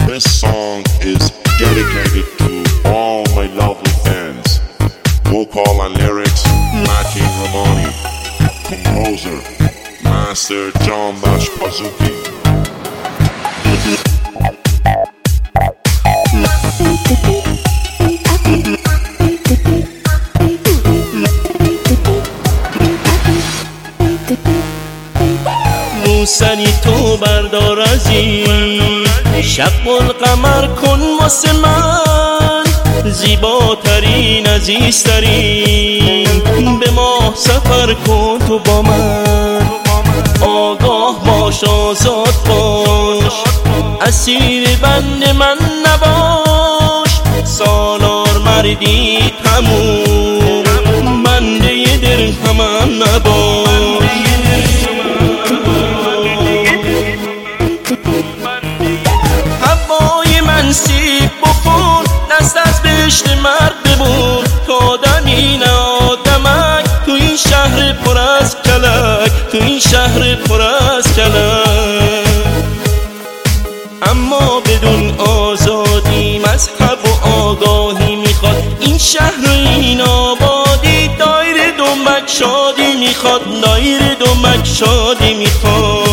This song is dedicated to all my lovely fans. Vocal and lyrics, Martin Ramoni. Composer, Master John Bash Pazuki. موسنی تو بردار از این شب القمر کن واسه من، زیباترین عزیزترین به ماه سفر کن تو با من. آگاه باش آزاد باش، اسیر بند من نباش، سالار مردی تموم بنده درهمم نباش. هوای من سیب بخور، دست از بهشت مرد ببر، تا دمی آدمک تو این شهر پر از کلک، تو این شهر پر از کلک. اما بدون آزادی مذهب و آگاهی میخواد این شهر و این آبادی، دایر دنبک شادی میخواد، دایر دنبک شادی میخواد.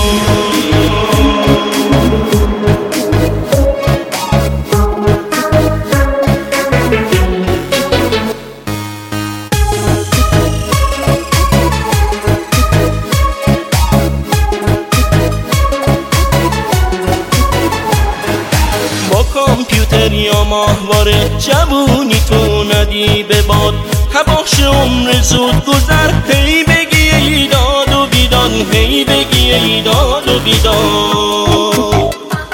کامپیوتر یا ماهواره جوونی تو ندی به باد، تباش عمر زود گذر، هی بگی ایداد و بیداد، هی بگی ایداد و بیداد.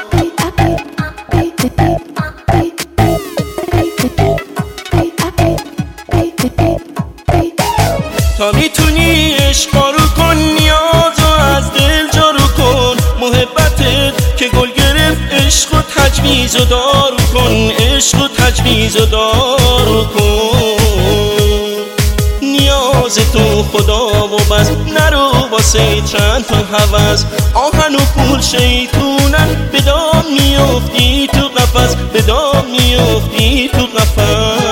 تا میتونی عشقا رو کن، نیازو از دل جارو کن، محبتت که گل گرفت عشق و تجویز و دارو کن، عشق و تجویز و دارو کن. نیاز تو خدا و بس، نرو واسه چند تا هوس، آهن و پول شیطونن، به دام میافتی تو قفس، به دام میافتی تو قفس.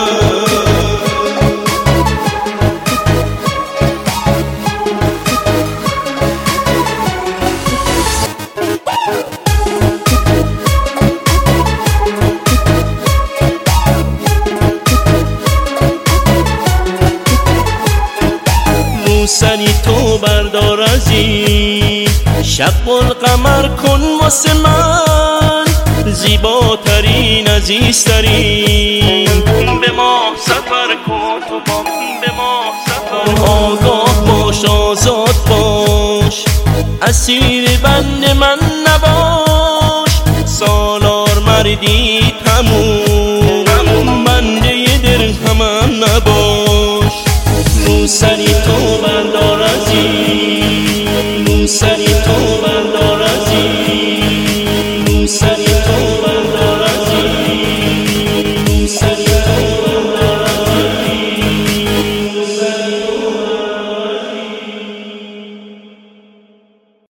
موسنی تو بردار از این شب القمر کن واسه من، زیباترین عزیزترین به ماه سفر کن تو با من، به ماه سفر. آگاه باش آزاد باش، اسیر بند من نباش، سالار مردی تموم بنده درهمم نباش.